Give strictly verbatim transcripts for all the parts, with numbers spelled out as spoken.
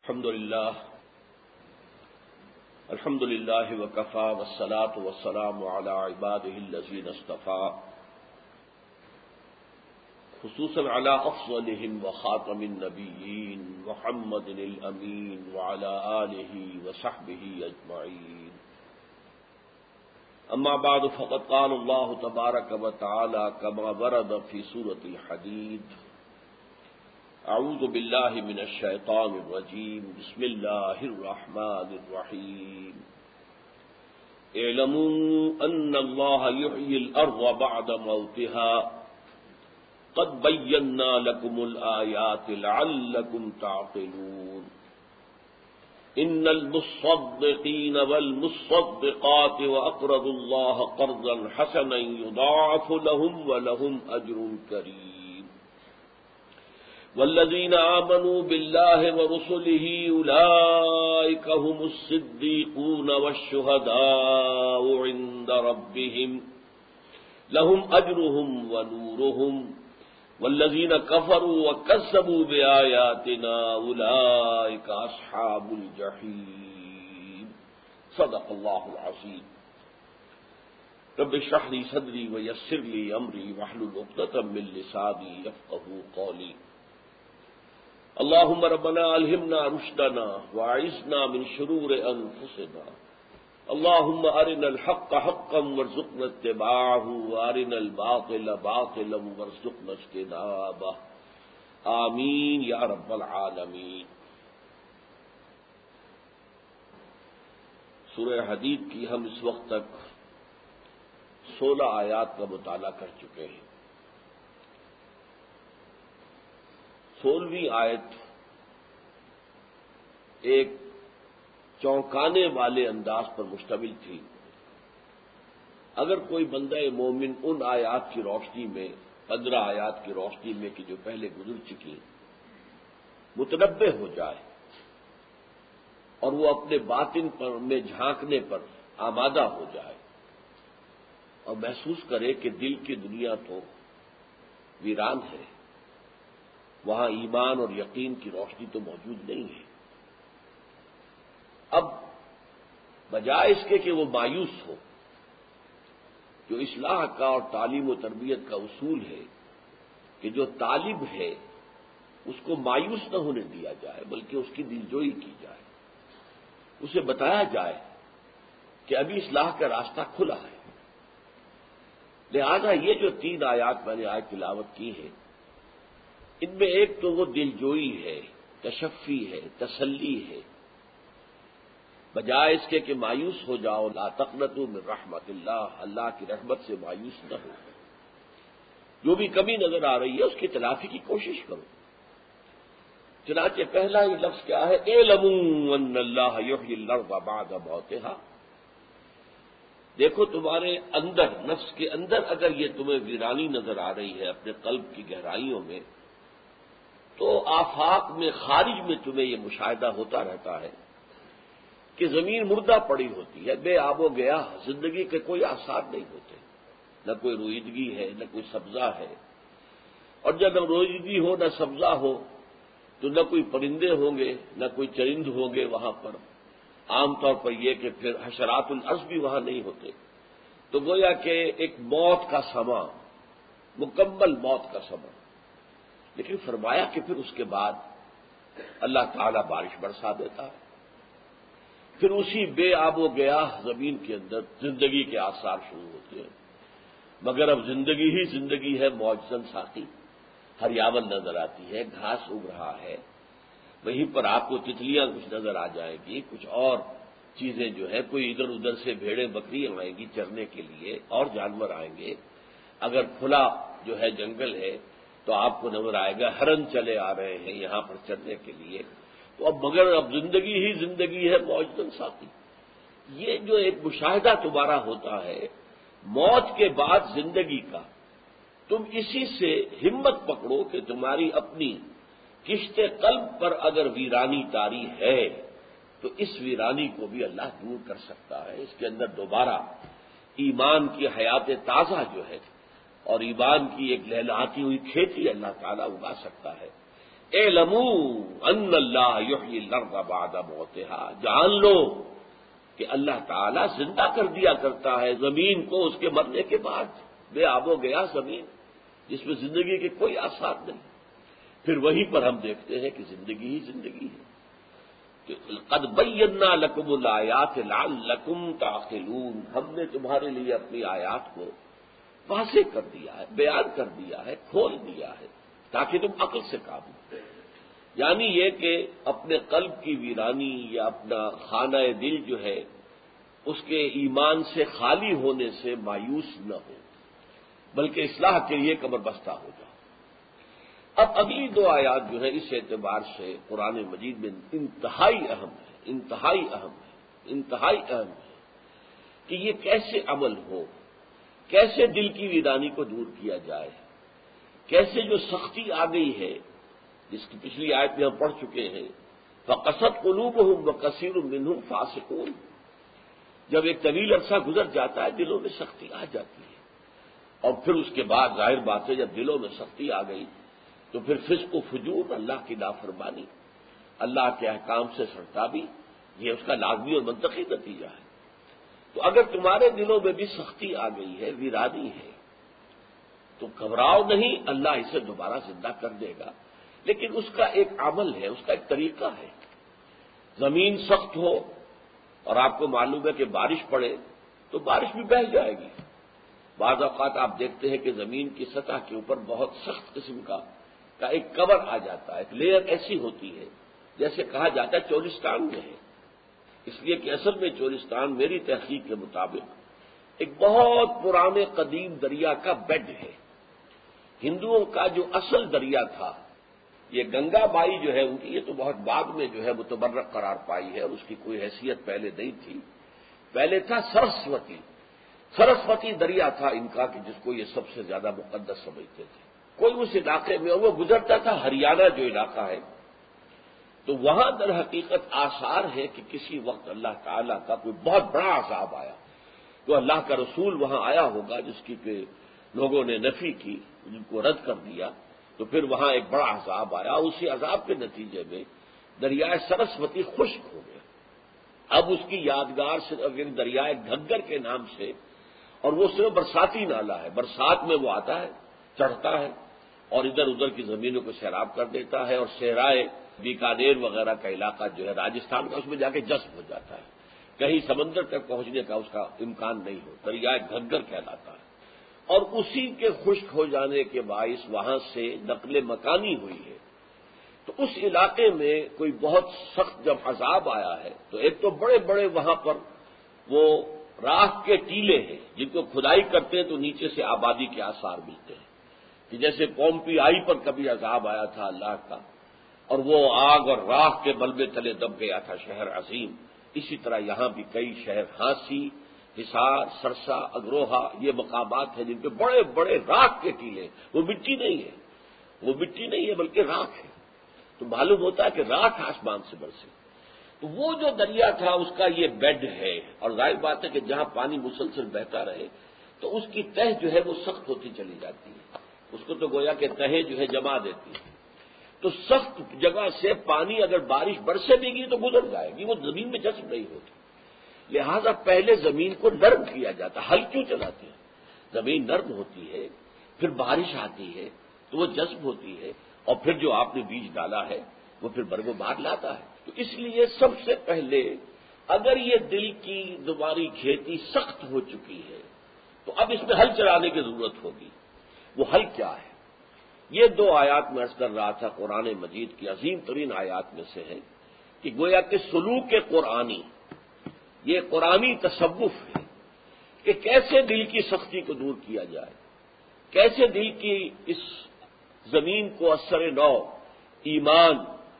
الحمد للہ الحمد للہ وکفی والصلاة والسلام علی عباده الذین اصطفی خصوصا علی افضلهم وخاتم النبیین محمد الامین وعلی آلہ وصحبہ اجمعین. اما بعد فقد قال اللہ تبارک وتعالی کما ورد فی سورۃ الحدید: اعوذ باللہ من الشیطان الرجیم بسم اللہ الرحمن الرحیم. اعلموا ان اللہ یحیی الارض بعد موتها قد بینا لکم الآیات لعلکم تعقلون. ان المصدقین والمصدقات واقرضوا اللہ قرضا حسنا یضاعف لهم ولهم اجر کریم. والذین آمنوا باللہ ورسلہ اولئک هم الصدیقون والشہداء عند ربهم لهم اجرهم ونورهم والذین کفروا وکذبوا بآیاتنا اولئک اصحاب الجحیم. صدق اللہ العظیم. رب اشرح لی صدری ویسر لی امری واحلل عقدۃ من لسانی یفقہوا قولی. اللهم ربنا الہمنا رشدنا واعذنا من شرور انفسنا. اللهم ارنا الحق حقا وارزقنا اتباعه وارنا الباطل باطلا وارزقنا اجتنابه. آمین یا رب العالمین. سورہ حدید کی ہم اس وقت تک سولہ آیات کا مطالعہ کر چکے ہیں. سولہویں آیت ایک چونکانے والے انداز پر مشتمل تھی. اگر کوئی بندہ مومن ان آیات کی روشنی میں پندرہ آیات کی روشنی میں کہ جو پہلے گزر چکی متنبہ ہو جائے اور وہ اپنے باطن پر میں جھانکنے پر آمادہ ہو جائے اور محسوس کرے کہ دل کی دنیا تو ویران ہے، وہاں ایمان اور یقین کی روشنی تو موجود نہیں ہے. اب بجائے اس کے کہ وہ مایوس ہو، جو اصلاح کا اور تعلیم و تربیت کا اصول ہے کہ جو طالب ہے اس کو مایوس نہ ہونے دیا جائے بلکہ اس کی دلجوئی کی جائے، اسے بتایا جائے کہ ابھی اصلاح کا راستہ کھلا ہے. لہذا یہ جو تین آیات میں نے آج تلاوت کی ہے، ان میں ایک تو وہ دلجوئی ہے، تشفی ہے، تسلی ہے. بجائے اس کے کہ مایوس ہو جاؤ، لا تقنطوا من رحمت اللہ، اللہ کی رحمت سے مایوس نہ ہو. جو بھی کمی نظر آ رہی ہے اس کی تلافی کی کوشش کرو. چنانچہ پہلا ہی لفظ کیا ہے؟ اعلموا ان اللہ یحیی الارض بعد موتها. دیکھو تمہارے اندر، نفس کے اندر اگر یہ تمہیں ویرانی نظر آ رہی ہے اپنے قلب کی گہرائیوں میں، تو آفاق میں خارج میں تمہیں یہ مشاہدہ ہوتا رہتا ہے کہ زمین مردہ پڑی ہوتی ہے، بے آب و گیا، زندگی کے کوئی آثار نہیں ہوتے، نہ کوئی رویدگی ہے نہ کوئی سبزہ ہے. اور جب نہ رویدگی ہو نہ سبزہ ہو تو نہ کوئی پرندے ہوں گے نہ کوئی چرند ہوں گے وہاں پر. عام طور پر یہ کہ پھر حشرات الارض بھی وہاں نہیں ہوتے. تو گویا کہ ایک موت کا سما، مکمل موت کا سما. لیکن فرمایا کہ پھر اس کے بعد اللہ تعالیٰ بارش برسا دیتا ہے، پھر اسی بے آب و گیا زمین کے اندر زندگی کے آثار شروع ہوتے ہیں. مگر اب زندگی ہی زندگی ہے، معجزن ساقی. ہریاول نظر آتی ہے، گھاس اگ رہا ہے، وہیں پر آپ کو تتلیاں کچھ نظر آ جائیں گی، کچھ اور چیزیں جو ہے، کوئی ادھر ادھر سے بھیڑیں بکریاں آئیں گی چرنے کے لیے، اور جانور آئیں گے. اگر کھلا جو ہے جنگل ہے تو آپ کو نظر آئے گا ہرن چلے آ رہے ہیں یہاں پر چرنے کے لیے. تو اب مگر اب زندگی ہی زندگی ہے، معجزن ساقی. یہ جو ایک مشاہدہ تمہارا ہوتا ہے موت کے بعد زندگی کا، تم اسی سے ہمت پکڑو کہ تمہاری اپنی کشت قلب پر اگر ویرانی طاری ہے تو اس ویرانی کو بھی اللہ دور کر سکتا ہے. اس کے اندر دوبارہ ایمان کی حیات تازہ جو ہے اور ایمان کی ایک لہلاتی ہوئی کھیتی اللہ تعالیٰ اگا سکتا ہے. اعلموا ان اللہ یحیی الارض بعد موتها، جان لو کہ اللہ تعالیٰ زندہ کر دیا کرتا ہے زمین کو اس کے مرنے کے بعد، بے آب و گیا زمین جس میں زندگی کے کوئی آثار نہیں۔ پھر وہیں پر ہم دیکھتے ہیں کہ زندگی ہی زندگی ہے۔ قد بینا لکم الآیات لعلکم تعقلون، ہم نے تمہارے لیے اپنی آیات کو واضح کر دیا ہے، بیان کر دیا ہے، کھول دیا ہے تاکہ تم عقل سے کام لو۔ یعنی یہ کہ اپنے قلب کی ویرانی یا اپنا خانہ دل جو ہے اس کے ایمان سے خالی ہونے سے مایوس نہ ہو، بلکہ اصلاح کے لیے کمر بستہ ہو جاؤ۔ اب اگلی دو آیات جو ہے اس اعتبار سے قرآن مجید میں انتہائی اہم ہے، انتہائی اہم ہے، انتہائی اہم ہے کہ یہ کیسے عمل ہو، کیسے دل کی ویرانی کو دور کیا جائے، کیسے جو سختی آ گئی ہے جس کی پچھلی آیت میں ہم پڑھ چکے ہیں، فَقَسَتْ قُلُوبُهُمْ وَكَثِيرٌ مِّنْهُمْ فَاسِقُونَ، جب ایک طویل عرصہ گزر جاتا ہے دلوں میں سختی آ جاتی ہے، اور پھر اس کے بعد ظاہر بات ہے جب دلوں میں سختی آ گئی تو پھر فسق و فجور، اللہ کی نافرمانی، اللہ کے احکام سے سرتابی، یہ اس کا لازمی اور منطقی نتیجہ ہے۔ تو اگر تمہارے دلوں میں بھی سختی آ گئی ہے، ویرانی ہے، تو گھبراؤ نہیں، اللہ اسے دوبارہ زندہ کر دے گا، لیکن اس کا ایک عمل ہے، اس کا ایک طریقہ ہے۔ زمین سخت ہو اور آپ کو معلوم ہے کہ بارش پڑے تو بارش بھی بہہ جائے گی۔ بعض اوقات آپ دیکھتے ہیں کہ زمین کی سطح کے اوپر بہت سخت قسم کا کا ایک کور آ جاتا ہے، ایک لیئر ایسی ہوتی ہے جیسے کہا جاتا ہے چولستان میں ہے، اس لیے کہ اصل میں چولستان میری تحقیق کے مطابق ایک بہت پرانے قدیم دریا کا بیڈ ہے۔ ہندوؤں کا جو اصل دریا تھا، یہ گنگا بائی جو ہے ان کی، یہ تو بہت بعد میں جو ہے متبرک قرار پائی ہے اور اس کی کوئی حیثیت پہلے نہیں تھی۔ پہلے تھا سرسوتی، سرسوتی دریا تھا ان کا کہ جس کو یہ سب سے زیادہ مقدس سمجھتے تھے۔ کوئی اس علاقے میں، اور وہ گزرتا تھا ہریانہ جو علاقہ ہے، تو وہاں در حقیقت آثار ہے کہ کسی وقت اللہ تعالیٰ کا کوئی بہت بڑا عذاب آیا، تو اللہ کا رسول وہاں آیا ہوگا جس کی کہ لوگوں نے نفی کی، جن کو رد کر دیا، تو پھر وہاں ایک بڑا عذاب آیا، اسی عذاب کے نتیجے میں دریائے سرسوتی خشک ہو گیا۔ اب اس کی یادگار صرف دریائے گھگر کے نام سے، اور وہ صرف برساتی نالا ہے، برسات میں وہ آتا ہے، چڑھتا ہے اور ادھر ادھر کی زمینوں کو سیراب کر دیتا ہے، اور صحرائے بیکانیر وغیرہ کا علاقہ جو ہے راجستھان کا، اس میں جا کے جذب ہو جاتا ہے، کہیں سمندر تک پہنچنے کا اس کا امکان نہیں ہو، دریائے گھگر کہلاتا ہے۔ اور اسی کے خشک ہو جانے کے باعث وہاں سے نقل مکانی ہوئی ہے، تو اس علاقے میں کوئی بہت سخت جب عذاب آیا ہے تو ایک تو بڑے بڑے وہاں پر وہ راکھ کے ٹیلے ہیں جن کو کھدائی کرتے ہیں تو نیچے سے آبادی کے آثار ملتے ہیں، کہ جیسے پومپی آئی پر کبھی عذاب آیا تھا اللہ کا، اور وہ آگ اور راکھ کے ملبے تلے دب گیا تھا شہر عظیم، اسی طرح یہاں بھی کئی شہر ہانسی، حصار، سرسا، اگروہا، یہ مقامات ہیں جن پہ بڑے بڑے راکھ کے ٹیلے، وہ مٹی نہیں ہے، وہ مٹی نہیں ہے بلکہ راکھ ہے، تو معلوم ہوتا ہے کہ راکھ آسمان سے برسے۔ تو وہ جو دریا تھا اس کا یہ بیڈ ہے، اور ظاہر بات ہے کہ جہاں پانی مسلسل بہتا رہے تو اس کی تہ جو ہے وہ سخت ہوتی چلی جاتی ہے، اس کو تو گویا کہ تہیں جو ہے جما دیتی ہے، تو سخت جگہ سے پانی اگر بارش برسے بھی گی تو گزر جائے گی، وہ زمین میں جذب نہیں ہوتی، لہذا پہلے زمین کو نرم کیا جاتا۔ ہل کیوں چلاتے ہیں؟ زمین نرم ہوتی ہے، پھر بارش آتی ہے تو وہ جذب ہوتی ہے، اور پھر جو آپ نے بیج ڈالا ہے وہ پھر برگ و بہار لاتا ہے۔ تو اس لیے سب سے پہلے اگر یہ دل کی دوباری کھیتی سخت ہو چکی ہے تو اب اس میں ہل چلانے کی ضرورت ہوگی۔ وہ ہل کیا ہے؟ یہ دو آیات میں عرض کر رہا تھا قرآن مجید کی عظیم ترین آیات میں سے ہے کہ گویا کہ سلوک قرآنی، یہ قرآنی تصوف ہے کہ کیسے دل کی سختی کو دور کیا جائے، کیسے دل کی اس زمین کو اثر نو ایمان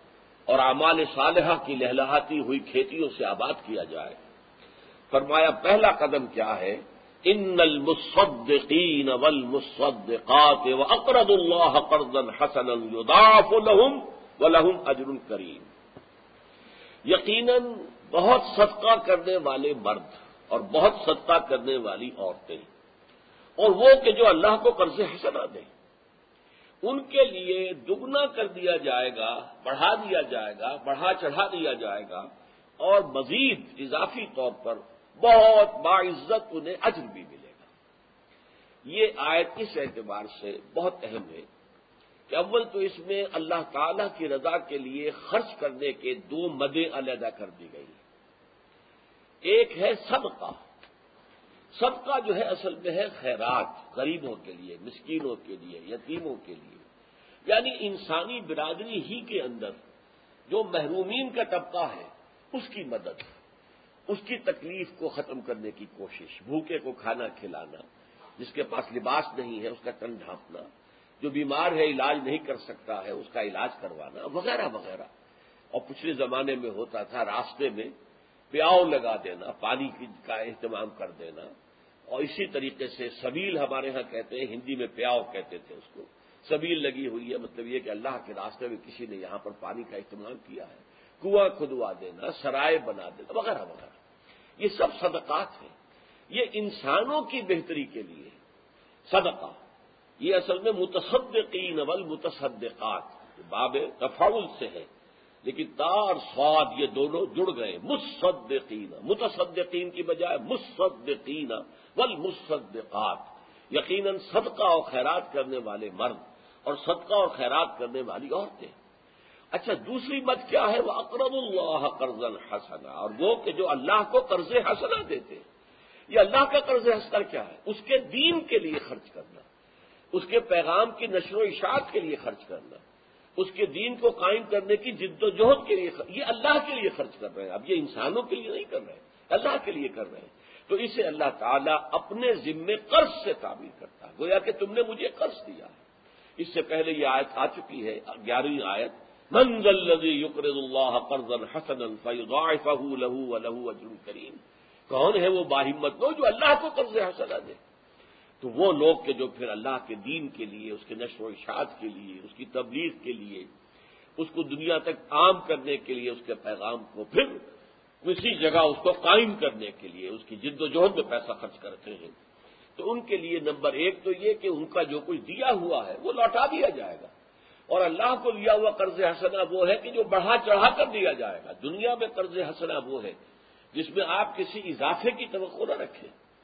اور اعمال صالحہ کی لہلہاتی ہوئی کھیتیوں سے آباد کیا جائے۔ فرمایا پہلا قدم کیا ہے؟ ان المصدقین والمصدقات واقرضوا اللہ قرضا حسنا یضاعف لهم ولهم اجر کریم، یقیناً بہت صدقہ کرنے والے مرد اور بہت صدقہ کرنے والی عورتیں، اور وہ کہ جو اللہ کو قرض حسنا دیں، ان کے لیے دگنا کر دیا جائے گا، بڑھا دیا جائے گا، بڑھا چڑھا دیا جائے گا، اور مزید اضافی طور پر بہت باعزت انہیں اجر بھی ملے گا۔ یہ آیت اس اعتبار سے بہت اہم ہے کہ اول تو اس میں اللہ تعالی کی رضا کے لیے خرچ کرنے کے دو مدیں علیحدہ کر دی گئی ہیں۔ ایک ہے صدقہ۔ صدقہ جو ہے اصل میں ہے خیرات، غریبوں کے لیے، مسکینوں کے لیے، یتیموں کے لیے، یعنی انسانی برادری ہی کے اندر جو محرومین کا طبقہ ہے اس کی مدد، اس کی تکلیف کو ختم کرنے کی کوشش، بھوکے کو کھانا کھلانا، جس کے پاس لباس نہیں ہے اس کا تن ڈھانپنا، جو بیمار ہے علاج نہیں کر سکتا ہے اس کا علاج کروانا، وغیرہ وغیرہ۔ اور پچھلے زمانے میں ہوتا تھا راستے میں پیاؤ لگا دینا، پانی کا اہتمام کر دینا، اور اسی طریقے سے سبیل ہمارے ہاں کہتے ہیں، ہندی میں پیاؤ کہتے تھے اس کو، سبیل لگی ہوئی ہے، مطلب یہ کہ اللہ کے راستے میں کسی نے یہاں پر پانی کا اہتمام کیا ہے، کنواں کھدوا دینا، سرائے بنا دینا، وغیرہ وغیرہ۔ یہ سب صدقات ہیں، یہ انسانوں کی بہتری کے لیے صدقہ۔ یہ اصل میں متصدقین والمتصدقات باب تفاعل سے ہے، لیکن تا اور صاد یہ دونوں جڑ گئے، مصدقین، متصدقین کی بجائے مصدقین والمصدقات، یقیناً صدقہ اور خیرات کرنے والے مرد اور صدقہ اور خیرات کرنے والی عورتیں۔ اچھا، دوسری بات کیا ہے؟ وہ اقرض اللہ قرضا حسنا، اور وہ کہ جو اللہ کو قرض حسنا دیتے ہیں۔ یہ اللہ کا قرض حسنا کیا ہے؟ اس کے دین کے لیے خرچ کرنا، اس کے پیغام کی نشر و اشاعت کے لیے خرچ کرنا، اس کے دین کو قائم کرنے کی جد و جہد کے لیے خرچ، یہ اللہ کے لیے خرچ کر رہے ہیں۔ اب یہ انسانوں کے لیے نہیں کر رہے ہیں، اللہ کے لیے کر رہے ہیں، تو اسے اللہ تعالیٰ اپنے ذمے قرض سے تعبیر کرتا ہے، گویا کہ تم نے مجھے قرض دیا ہے۔ اس سے پہلے یہ آیت آ چکی ہے، گیارہویں آیت، من ذا الذی یقرض اللہ قرضا حسنا فیضاعفہ لہ ولہ اجر کریم، کون ہے وہ باہمت لوگ جو اللہ کو قرض حسنا دے؟ تو وہ لوگ کہ جو پھر اللہ کے دین کے لیے، اس کے نشر و اشاعت کے لیے، اس کی تبلیغ کے لیے، اس کو دنیا تک عام کرنے کے لیے، اس کے پیغام کو پھر کسی جگہ اس کو قائم کرنے کے لیے اس کی جد و جہد میں پیسہ خرچ کرتے ہیں، تو ان کے لیے نمبر ایک تو یہ کہ ان کا جو کچھ دیا ہوا ہے وہ لوٹا دیا جائے گا، اور اللہ کو دیا ہوا قرض حسنا وہ ہے کہ جو بڑھا چڑھا کر دیا جائے گا۔ دنیا میں قرض حسنا وہ ہے جس میں آپ کسی اضافے کی توقع نہ رکھیں۔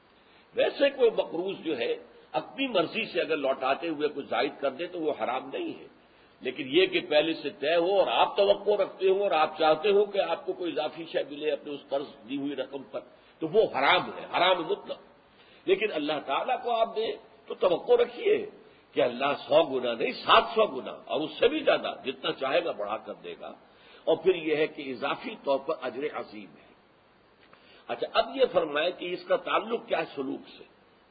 ویسے کوئی مقروض جو ہے اپنی مرضی سے اگر لوٹاتے ہوئے کچھ زائد کر دے تو وہ حرام نہیں ہے، لیکن یہ کہ پہلے سے طے ہو اور آپ توقع رکھتے ہو اور آپ چاہتے ہو کہ آپ کو کوئی اضافی شے ملے اپنے اس قرض دی ہوئی رقم پر، تو وہ حرام ہے، حرام مطلق۔ لیکن اللہ تعالیٰ کو آپ دیں تو توقع رکھیے کہ اللہ سو گنا نہیں سات سو گنا اور اس سے بھی زیادہ جتنا چاہے گا بڑھا کر دے گا، اور پھر یہ ہے کہ اضافی طور پر اجر عظیم ہے۔ اچھا، اب یہ فرمائے کہ اس کا تعلق کیا ہے سلوک سے؟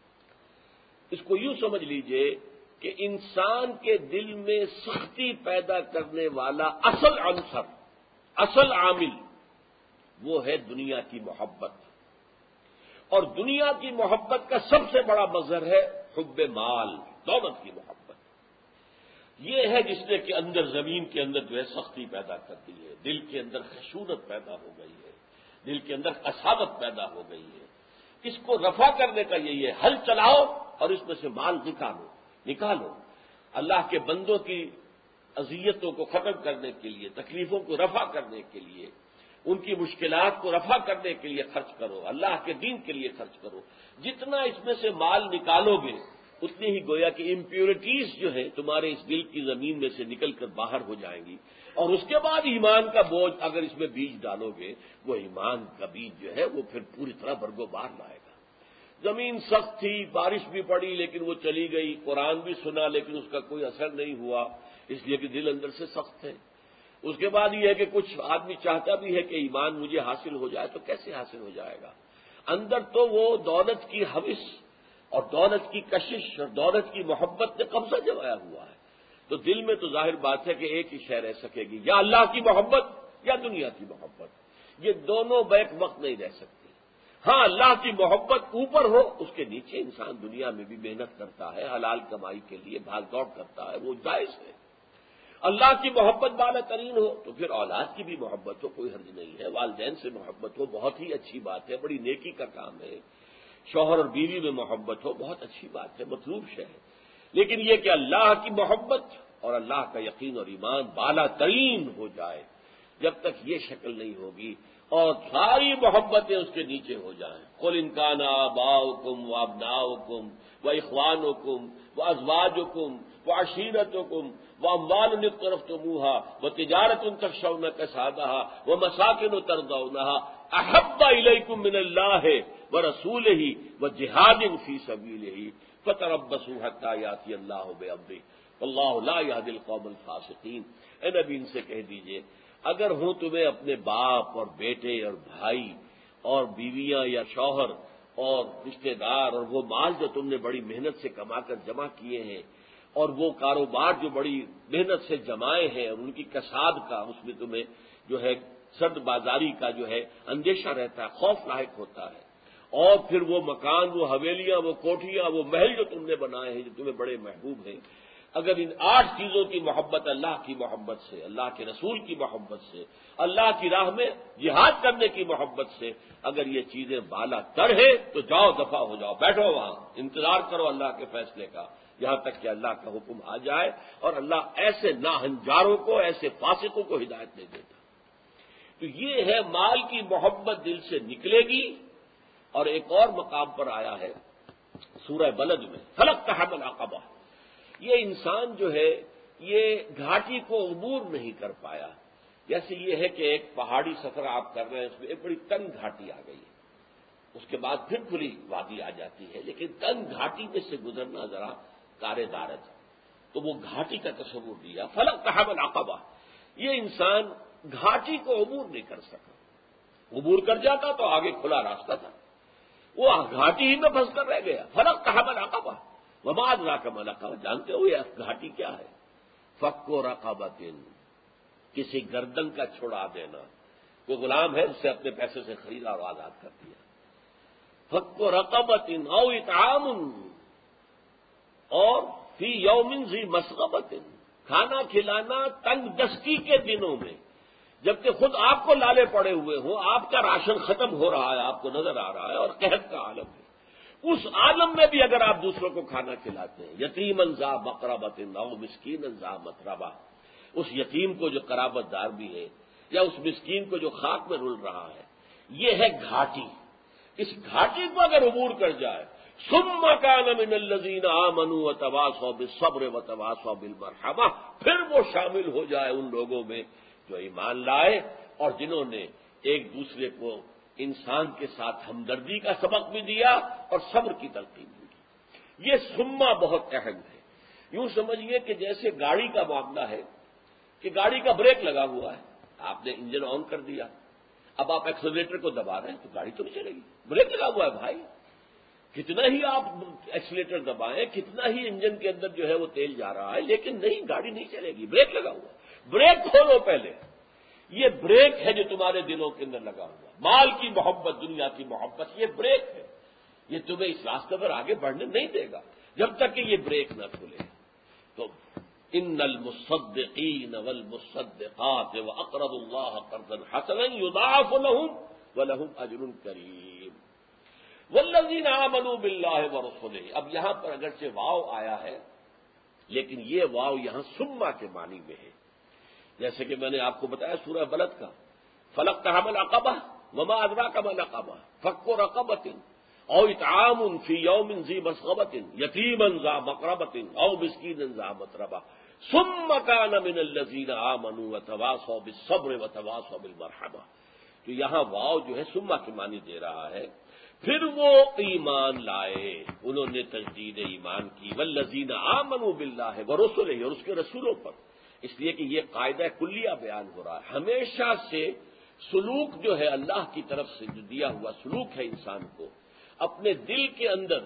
اس کو یوں سمجھ لیجئے کہ انسان کے دل میں سختی پیدا کرنے والا اصل عنصر، اصل عامل وہ ہے دنیا کی محبت، اور دنیا کی محبت کا سب سے بڑا مظہر ہے حب مال، دولت کی محبت۔ یہ ہے جس نے کہ اندر زمین کے اندر جو ہے سختی پیدا کر دی ہے، دل کے اندر خشونت پیدا ہو گئی ہے، دل کے اندر قساوت پیدا ہو گئی ہے۔ اس کو رفع کرنے کا یہی ہے، ہل چلاؤ اور اس میں سے مال نکالو نکالو اللہ کے بندوں کی اذیتوں کو ختم کرنے کے لیے، تکلیفوں کو رفع کرنے کے لیے، ان کی مشکلات کو رفع کرنے کے لیے خرچ کرو، اللہ کے دین کے لیے خرچ کرو۔ جتنا اس میں سے مال نکالو گے اتنی ہی گویا کہ امپیورٹیز جو ہے تمہارے اس دل کی زمین میں سے نکل کر باہر ہو جائیں گی، اور اس کے بعد ایمان کا بوجھ اگر اس میں بیج ڈالو گے، وہ ایمان کا بیج جو ہے وہ پھر پوری طرح برگو بار لائے گا۔ زمین سخت تھی، بارش بھی پڑی لیکن وہ چلی گئی، قرآن بھی سنا لیکن اس کا کوئی اثر نہیں ہوا، اس لیے کہ دل اندر سے سخت ہے۔ اس کے بعد یہ ہے کہ کچھ آدمی چاہتا بھی ہے کہ ایمان مجھے حاصل ہو جائے، تو کیسے حاصل ہو جائے گا؟ اندر تو وہ دولت کی حوث اور دولت کی کشش اور دولت کی محبت نے قبضہ جمایا ہوا ہے، تو دل میں تو ظاہر بات ہے کہ ایک ہی شے رہ سکے گی، یا اللہ کی محبت یا دنیا کی محبت، یہ دونوں بیک وقت نہیں رہ سکتی۔ ہاں، اللہ کی محبت اوپر ہو، اس کے نیچے انسان دنیا میں بھی محنت کرتا ہے، حلال کمائی کے لیے بھاگ دوڑ کرتا ہے، وہ جائز ہے۔ اللہ کی محبت بالا ترین ہو تو پھر اولاد کی بھی محبت ہو، کوئی حرج نہیں ہے، والدین سے محبت ہو، بہت ہی اچھی بات ہے، بڑی نیکی کا کام ہے، شوہر اور بیوی میں محبت ہو، بہت اچھی بات ہے، مطلوب شے ہے۔ لیکن یہ کہ اللہ کی محبت اور اللہ کا یقین اور ایمان بالا ترین ہو جائے، جب تک یہ شکل نہیں ہوگی اور ساری محبتیں اس کے نیچے ہو جائیں. قل ان کان آباؤکم وابناؤکم واخوانکم وازواجکم وعشیرتکم واموال اقترفتموها وتجارۃ تخشون کسادها ومساکن ترضونها احب الیکم من اللہ ورسولہ وجہاد فی سبیلہ فتربصوا حتی یاتی اللہ بامرہ واللہ لا یہدی القوم الفاسقین. اے نبی ان سے کہہ دیجئے اگر ہوں تمہیں اپنے باپ اور بیٹے اور بھائی اور بیویاں یا شوہر اور رشتہ دار اور وہ مال جو تم نے بڑی محنت سے کما کر جمع کیے ہیں اور وہ کاروبار جو بڑی محنت سے جمائے ہیں اور ان کی کساد کا اس میں تمہیں جو ہے سرد بازاری کا جو ہے اندیشہ رہتا ہے، خوف لاحق ہوتا ہے، اور پھر وہ مکان، وہ حویلیاں، وہ کوٹھیاں، وہ محل جو تم نے بنائے ہیں جو تمہیں بڑے محبوب ہیں، اگر ان آٹھ چیزوں کی محبت اللہ کی محبت سے، اللہ کے رسول کی محبت سے، اللہ کی راہ میں جہاد کرنے کی محبت سے اگر یہ چیزیں بالا تر ہیں تو جاؤ، دفع ہو جاؤ، بیٹھو وہاں، انتظار کرو اللہ کے فیصلے کا یہاں تک کہ اللہ کا حکم آ جائے. اور اللہ ایسے ناہنجاروں کو، ایسے فاسقوں کو ہدایت نہیں دیتا. تو یہ ہے مال کی محبت دل سے نکلے گی. اور ایک اور مقام پر آیا ہے سورہ بلد میں، فلقتحم العقبہ، یہ انسان جو ہے یہ گھاٹی کو عبور نہیں کر پایا. جیسے یہ ہے کہ ایک پہاڑی سفر آپ کر رہے ہیں، اس میں ایک بڑی تنگ گھاٹی آ گئی ہے، اس کے بعد پھر کھلی وادی آ جاتی ہے، لیکن تنگ گھاٹی میں سے گزرنا ذرا کارے دارد ہے. تو وہ گھاٹی کا تصور دیا، فلقتحم العقبہ، یہ انسان گھاٹی کو عبور نہیں کر سکا. عبور کر جاتا تو آگے کھلا راستہ تھا، وہ گھاٹی ہی میں پھنس کر رہ گیا. فلقتحم العقبہ وما ادراک ما العقبہ، جانتے ہو یہ گھاٹی کیا ہے؟ فک رقبۃ، کسی گردن کا چھڑا دینا. کوئی غلام ہے اسے اپنے پیسے سے خریدا اور آزاد کر دیا. فک رقبۃ او اطعام، اور فی یوم ذی مسغبۃ، کھانا کھلانا تنگ دستی کے دنوں میں، جبکہ خود آپ کو لالے پڑے ہوئے ہوں، آپ کا راشن ختم ہو رہا ہے، آپ کو نظر آ رہا ہے اور قحط کا عالم ہے، اس عالم میں بھی اگر آپ دوسروں کو کھانا کھلاتے ہیں، یتیمن ذا مقربۃ او مسکینا ذا متربہ، اس یتیم کو جو قرابت دار بھی ہے یا اس مسکین کو جو خاک میں رل رہا ہے، یہ ہے گھاٹی. اس گھاٹی کو اگر عبور کر جائے، ثم کان من الذین آمنوا وتواصوا بالصبر وتواصوا بالمرحمہ، پھر وہ شامل ہو جائے ان لوگوں میں جو ایمان لائے اور جنہوں نے ایک دوسرے کو انسان کے ساتھ ہمدردی کا سبق بھی دیا اور صبر کی تلقین بھی دی. یہ سما بہت اہم ہے. یوں سمجھیے کہ جیسے گاڑی کا معاملہ ہے کہ گاڑی کا بریک لگا ہوا ہے، آپ نے انجن آن کر دیا، اب آپ ایکسلریٹر کو دبا رہے ہیں تو گاڑی تو نہیں چلے گی. بریک لگا ہوا ہے بھائی، کتنا ہی آپ ایکسلریٹر دبائیں، کتنا ہی انجن کے اندر جو ہے وہ تیل جا رہا ہے، لیکن نہیں، گاڑی نہیں چلے گی، بریک لگا ہوا ہے. بریک کھولو پہلے. یہ بریک ہے جو تمہارے دلوں کے اندر لگا ہوا. مال کی محبت، دنیا کی محبت، یہ بریک ہے. یہ تمہیں اس راستے پر آگے بڑھنے نہیں دے گا جب تک کہ یہ بریک نہ کھلے. تو ان المصدقین والمصدقات واقرضوا اللہ قرضا حسنا یضاعف لهم ولهم اجر کریم والذین آمنوا باللہ ورسلہ. اب یہاں پر اگرچہ واو آیا ہے لیکن یہ واو یہاں ثم کے معنی میں ہے. جیسے کہ میں نے آپ کو بتایا سورہ بلد کا، فلقتحم العقبہ وما ادراک ما العقبہ فک رقبۃ او اطعام فی یوم ذی مسغبۃ یتیما ذا مقربۃ او مسکینا ذا متربہ ثم کان من الذین آمنوا وتواصوا بالصبر وتواصوا بالمرحمہ. تو یہاں واو جو ہے ثم کے معنی دے رہا ہے. پھر وہ ایمان لائے، انہوں نے تجدید ایمان کی، والذین آمنوا باللہ ورسلہ، اور اس کے رسولوں پر. اس لیے کہ یہ قاعدہ کلیہ بیان ہو رہا ہے. ہمیشہ سے سلوک جو ہے اللہ کی طرف سے جو دیا ہوا سلوک ہے انسان کو، اپنے دل کے اندر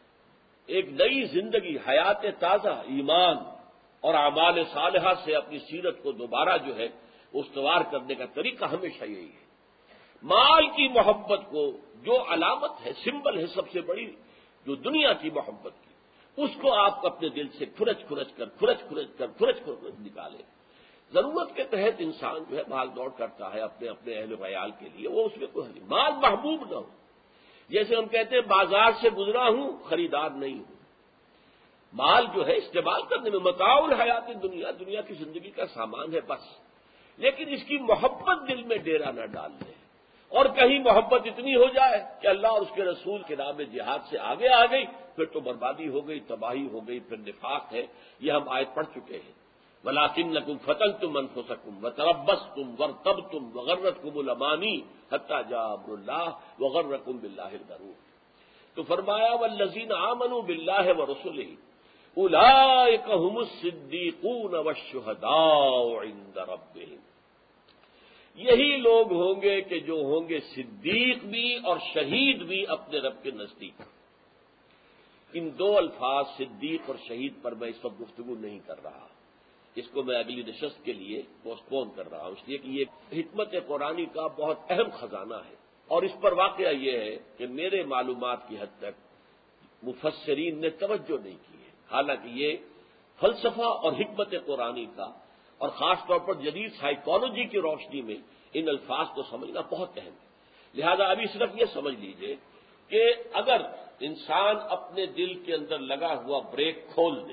ایک نئی زندگی، حیات تازہ، ایمان اور اعمال صالحہ سے اپنی سیرت کو دوبارہ جو ہے استوار کرنے کا طریقہ ہمیشہ یہی ہے. مال کی محبت کو جو علامت ہے، سمبل ہے سب سے بڑی جو دنیا کی محبت کی، اس کو آپ اپنے دل سے کھرچ کھرچ کر کھرچ کھرچ کر کھرچ کھرچ نکالیں. ضرورت کے تحت انسان جو ہے بھاگ دوڑ کرتا ہے اپنے اپنے اہل و عیال کے لیے، وہ اس میں کوئی نہیں. مال محبوب نہ ہو. جیسے ہم کہتے ہیں بازار سے گزرا ہوں خریدار نہیں ہوں. مال جو ہے استعمال کرنے میں متاع الحیات دنیا، دنیا کی زندگی کا سامان ہے بس، لیکن اس کی محبت دل میں ڈیرا نہ ڈال دیں، اور کہیں محبت اتنی ہو جائے کہ اللہ اور اس کے رسول کے نام جہاد سے آگے آ گئی، پھر تو بربادی ہو گئی، تباہی ہو گئی، پھر نفاق ہے۔ یہ ہم آیت پڑھ چکے ہیں، وَلَٰكِنَّكُمْ فَتَنْتُمْ أَنفُسَكُمْ وَتَرَبَّصْتُمْ وَارْتَبْتُمْ وَغَرَّتْكُمُ الْأَمَانِي حَتَّىٰ جَاءَ أَمْرُ اللَّهِ وَغَرَّكُمْ بِاللَّهِ الْغَرُورُ۔ تو فرمایا وَالَّذِينَ آمَنُوا بِاللَّهِ وَرُسُلِهِ أُولَٰئِكَ هُمُ الصِّدِّيقُونَ وَالشُّهَدَاءُ عِندَ رَبِّهِمْ، یہی لوگ ہوں گے کہ جو ہوں گے صدیق بھی اور شہید بھی اپنے رب کے نزدیک۔ ان دو الفاظ صدیق اور شہید پر میں اس وقت گفتگو نہیں کر رہا، اس کو میں اگلی نشست کے لیے پوسٹ پون کر رہا ہوں، اس لیے کہ یہ حکمت قرآنی کا بہت اہم خزانہ ہے، اور اس پر واقعہ یہ ہے کہ میرے معلومات کی حد تک مفسرین نے توجہ نہیں کی ہے، حالانکہ یہ فلسفہ اور حکمت قرآنی کا اور خاص طور پر جدید سائیکالوجی کی روشنی میں ان الفاظ کو سمجھنا بہت اہم ہے۔ لہذا ابھی صرف یہ سمجھ لیجئے کہ اگر انسان اپنے دل کے اندر لگا ہوا بریک کھول دے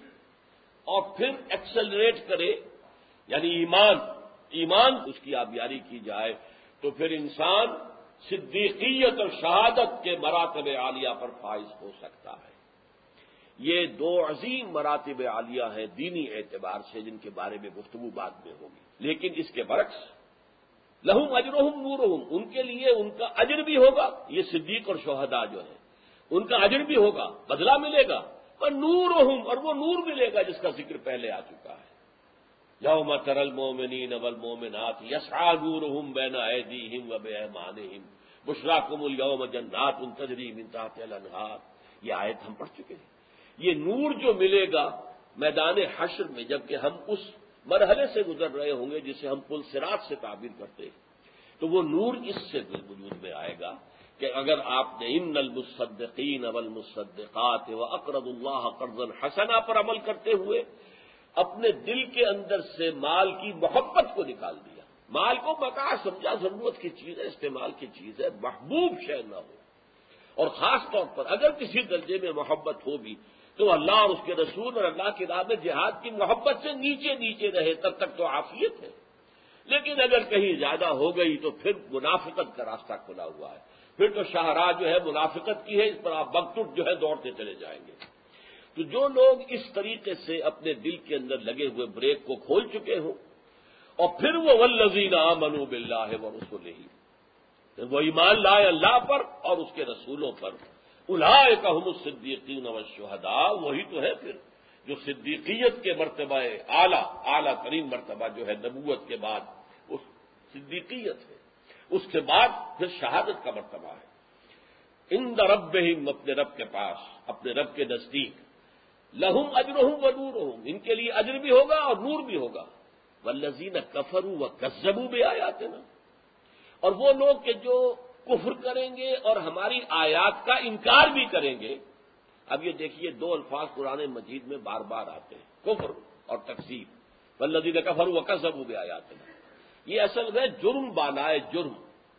اور پھر ایکسلریٹ کرے، یعنی ایمان ایمان اس کی آبیاری کی جائے، تو پھر انسان صدیقیت اور شہادت کے مراتب عالیہ پر فائز ہو سکتا ہے۔ یہ دو عظیم مراتب عالیہ ہیں دینی اعتبار سے، جن کے بارے میں گفتگو بعد میں ہوگی، لیکن اس کے برعکس لہم اجرہم نورہم، ان کے لیے ان کا اجر بھی ہوگا، یہ صدیق اور شہداء جو ہیں ان کا اجر بھی ہوگا، بدلہ ملے گا، اور نورہم، اور وہ نور ملے گا جس کا ذکر پہلے آ چکا ہے۔ یوم تری المؤمنین والمؤمنات یسعی نورہم بین ایدیہم وبایمانہم بشراکم الیوم جنات تجری من تحتہا الانہار، یہ آیت ہم پڑھ چکے ہیں۔ یہ نور جو ملے گا میدان حشر میں، جبکہ ہم اس مرحلے سے گزر رہے ہوں گے جسے ہم پل صراط سے تعبیر کرتے ہیں، تو وہ نور اس سے وجود میں آئے گا کہ اگر آپ نے ان المصدقین والمصدقات واقرضوا اللہ قرضا حسنا پر عمل کرتے ہوئے اپنے دل کے اندر سے مال کی محبت کو نکال دیا، مال کو متاع سمجھا، ضرورت کی چیز ہے، استعمال کی چیز ہے، محبوب شے نہ ہو، اور خاص طور پر اگر کسی درجے میں محبت ہو بھی تو اللہ اور اس کے رسول اور اللہ کی راہ میں جہاد کی محبت سے نیچے نیچے رہے، تب تک تو عافیت ہے، لیکن اگر کہیں زیادہ ہو گئی تو پھر منافقت کا راستہ کھلا ہوا ہے، پھر تو شاہراہ جو ہے منافقت کی ہے، اس پر آپ وقت جو ہے دوڑتے چلے جائیں گے۔ تو جو لوگ اس طریقے سے اپنے دل کے اندر لگے ہوئے بریک کو کھول چکے ہوں، اور پھر وہ والذین آمنوا باللہ ورسلہ، وہ ایمان لائے اللہ پر اور اس کے رسولوں پر، اولئک ھم الصدیقین والشہداء، وہی تو ہے پھر جو صدیقیت کے مرتبہ اعلیٰ اعلیٰ ترین مرتبہ جو ہے نبوت کے بعد وہ صدیقیت ہے، اس کے بعد پھر شہادت کا مرتبہ ہے۔ عند ربہم، اپنے رب کے پاس، اپنے رب کے نزدیک، لہم اجرہم ونورہم، ان کے لیے اجر بھی ہوگا اور نور بھی ہوگا، والذین کفروا وکذبوا بآیاتنا، اور وہ لوگ کہ جو کفر کریں گے اور ہماری آیات کا انکار بھی کریں گے۔ اب یہ دیکھیے دو الفاظ قرآن مجید میں بار بار آتے ہیں، کفر اور تکذیب، والذین کفروا وکذبوا بآیاتنا، یہ اصل میں جرم بالائے جرم،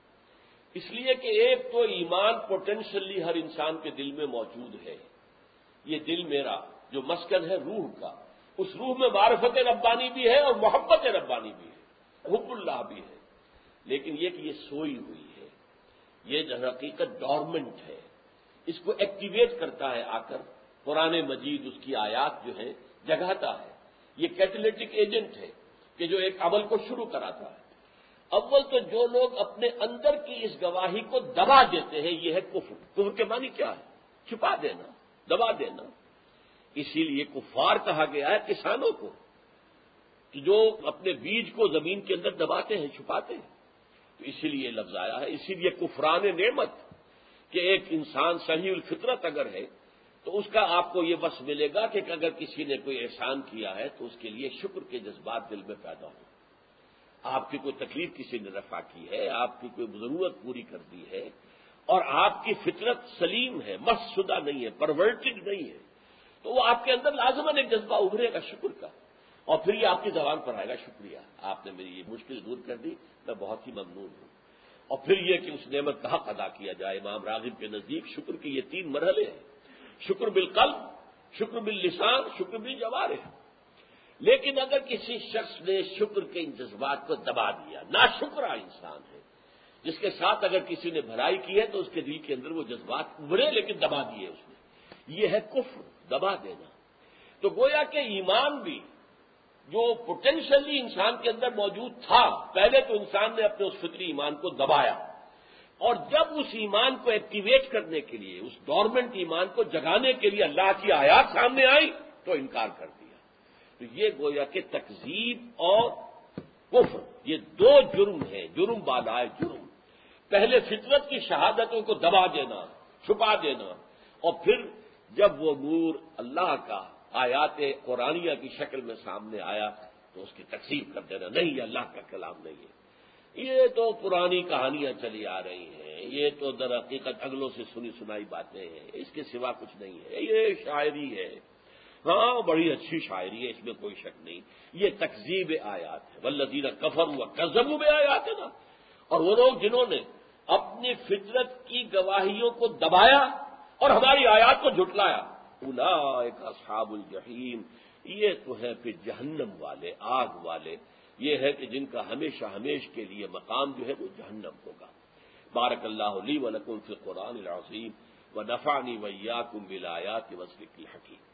اس لیے کہ ایک تو ایمان پوٹینشلی ہر انسان کے دل میں موجود ہے، یہ دل میرا جو مسکن ہے روح کا، اس روح میں معرفت ربانی بھی ہے اور محبت ربانی بھی ہے، حب اللہ بھی ہے، لیکن یہ کہ یہ سوئی ہوئی ہے، یہ در حقیقت ڈورمنٹ ہے، اس کو ایکٹیویٹ کرتا ہے آ کر قرآن مجید، اس کی آیات جو ہے جگاتا ہے، یہ کیٹلیٹک ایجنٹ ہے کہ جو ایک عمل کو شروع کراتا ہے۔ اول تو جو لوگ اپنے اندر کی اس گواہی کو دبا دیتے ہیں، یہ ہے کفر۔ کفر کے معنی کیا ہے؟ چھپا دینا، دبا دینا، اسی لیے کفار کہا گیا ہے کسانوں کو کہ جو اپنے بیج کو زمین کے اندر دباتے ہیں، چھپاتے ہیں، تو اسی لیے لفظ آیا ہے۔ اسی لیے کفران نعمت کہ ایک انسان صحیح الفطرت اگر ہے تو اس کا آپ کو یہ بس ملے گا کہ اگر کسی نے کوئی احسان کیا ہے تو اس کے لیے شکر کے جذبات دل میں پیدا ہوں، آپ کی کوئی تکلیف کسی نے رفع کی ہے، آپ کی کوئی ضرورت پوری کر دی ہے، اور آپ کی فطرت سلیم ہے، مس شدہ نہیں ہے، پرورٹڈ نہیں ہے، تو وہ آپ کے اندر لازماً ایک جذبہ ابھرے گا شکر کا، اور پھر یہ آپ کی زبان پر آئے گا، شکریہ، آپ نے میری یہ مشکل دور کر دی، میں بہت ہی ممنون ہوں۔ اور پھر یہ کہ اس نعمت کا حق ادا کیا جائے۔ امام راغب کے نزدیک شکر کے یہ تین مرحلے ہیں، شکر بالقلب، شکر باللسان، شکر بالجوارح۔ لیکن اگر کسی شخص نے شکر کے ان جذبات کو دبا دیا، ناشکرا انسان ہے، جس کے ساتھ اگر کسی نے بھلائی کی ہے تو اس کے دل کے اندر وہ جذبات ابھرے لیکن دبا دیے اس نے، یہ ہے کفر، دبا دینا۔ تو گویا کہ ایمان بھی جو پوٹینشلی انسان کے اندر موجود تھا، پہلے تو انسان نے اپنے اس فطری ایمان کو دبایا، اور جب اس ایمان کو ایکٹیویٹ کرنے کے لیے، اس ڈورمنٹ ایمان کو جگانے کے لیے اللہ کی آیات سامنے آئی تو انکار کر دیا۔ تو یہ گویا کہ تکذیب اور کفر، یہ دو جرم ہیں، جرم بالائے جرم۔ پہلے فطرت کی شہادتوں کو دبا دینا، چھپا دینا، اور پھر جب وہ نور اللہ کا آیات قرآنیہ کی شکل میں سامنے آیا تو اس کی تکذیب کر دینا، نہیں یہ اللہ کا کلام نہیں ہے، یہ تو پرانی کہانیاں چلی آ رہی ہیں، یہ تو در حقیقت اگلوں سے سنی سنائی باتیں ہیں، اس کے سوا کچھ نہیں ہے، یہ شاعری ہے، ہاں بڑی اچھی شاعری ہے، اس میں کوئی شک نہیں، یہ تکذیب آیات ہے۔ والذین کفروا وکذبوا بآیاتنا، اور وہ لوگ جنہوں نے اپنی فطرت کی گواہیوں کو دبایا اور ہماری آیات کو جھٹلایا، اولئک اصحاب الجحیم، یہ تو ہے پھر جہنم والے، آگ والے، یہ ہے کہ جن کا ہمیشہ ہمیش کے لیے مقام جو ہے وہ جہنم ہوگا۔ بارک اللہ لی ولکم فی القرآن العظیم ونفعنی وإیاکم بالآیات والذکر الحکیم۔